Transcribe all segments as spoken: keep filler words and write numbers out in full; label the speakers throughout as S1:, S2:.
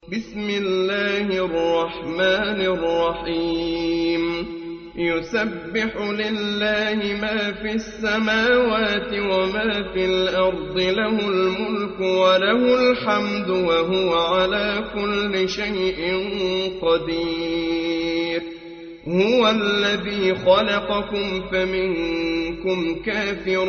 S1: بسم الله الرحمن الرحيم يسبح لله ما في السماوات وما في الأرض له الملك وله الحمد وهو على كل شيء قدير هو الذي خلقكم فمنكم كافر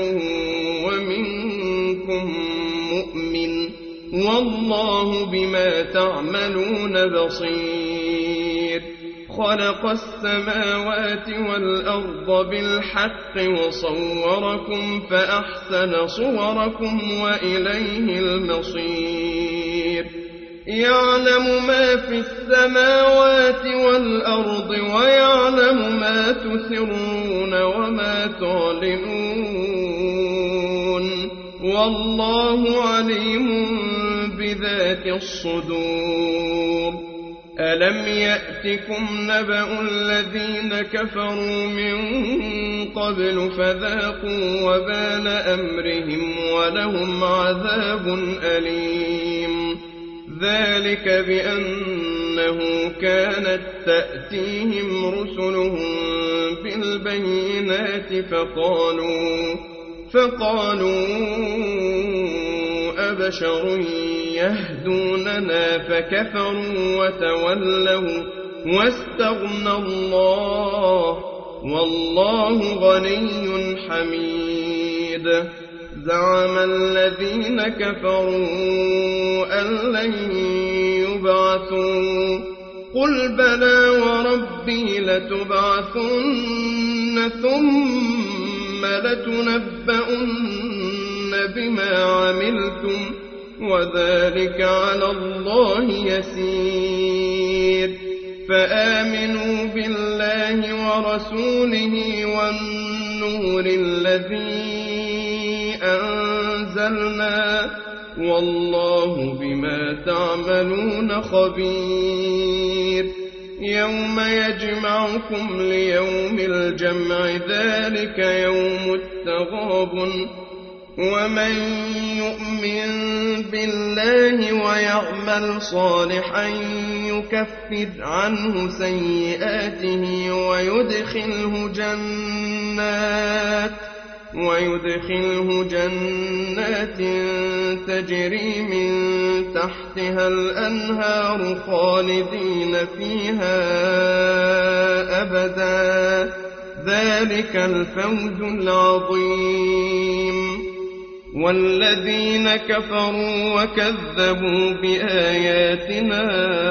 S1: ومنكم مؤمن والله بما تعملون بصير خلق السماوات والأرض بالحق وصوركم فأحسن صوركم وإليه المصير يعلم ما في السماوات والأرض ويعلم ما تسرون وما تعلنون والله عليم بذات الصدور ألم يأتكم نبأ الذين كفروا من قبل فذاقوا وبال أمرهم ولهم عذاب أليم ذلك بأنه كانت تأتيهم رسلهم بالبينات فقالوا فقالوا أبشر يهدوننا فكفروا وتولوا واستغنى الله والله غني حميد زعم الذين كفروا أن لن يبعثوا قل بلى وربي لتبعثن ثم لتنبؤن بما عملتم وذلك على الله يسير فآمنوا بالله ورسوله والنور الذي أنزلنا والله بما تعملون خبير يوم يجمعكم ليوم الجمع ذلك يوم التغابن ومن يؤمن بالله ويعمل صالحا يكفر عنه سيئاته ويدخله جنات ويدخله جنات تجري من تحتها الأنهار خالدين فيها أبدا ذلك الفوز العظيم والذين كفروا وكذبوا بآياتنا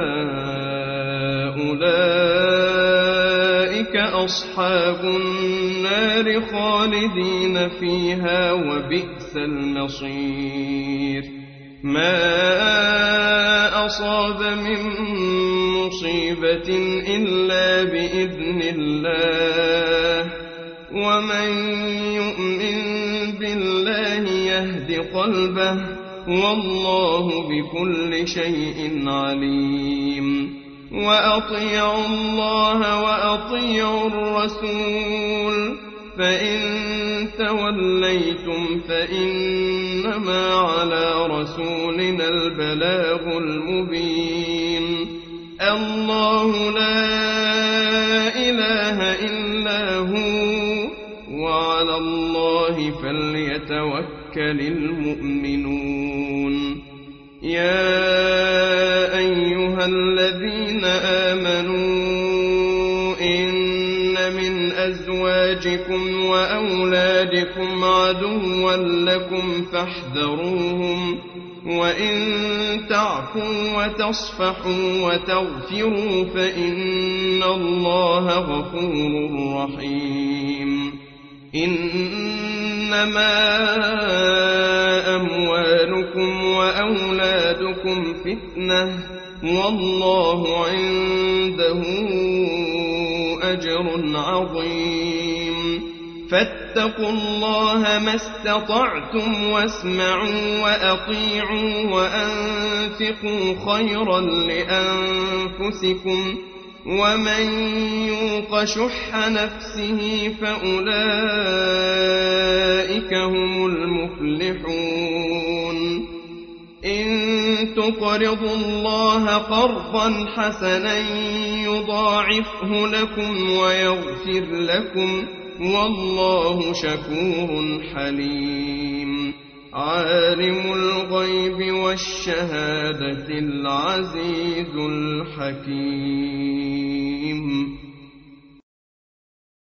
S1: أولئك أصحاب النار خالدين فيها وبئس المصير ما أصاب من مصيبة إلا بإذن الله ومن يؤمن بالله يهد قلبه والله بكل شيء عليم وأطيعوا الله وأطيعوا الرسول فإن توليتم فإنما على رسولنا البلاغ المبين الله لا إله إلا هو وعلى الله فليتوكل المؤمنون يا أيها الذين آمنوا إن من أزواجكم وأولادكم عدوا لكم فاحذروهم وإن تعفوا وتصفحوا وتغفروا فإن الله غفور رحيم إنما أموالكم وأولادكم فتنة والله عنده أجر عظيم فاتقوا الله ما استطعتم واسمعوا وأطيعوا وأنفقوا خيرا لأنفسكم ومن يوق شح نفسه فأولئك هم المفلحون إن يقرضوا الله قرضا حسنا يضاعفه لكم ويغفر لكم والله شكور حليم عالم الغيب والشهادة العزيز الحكيم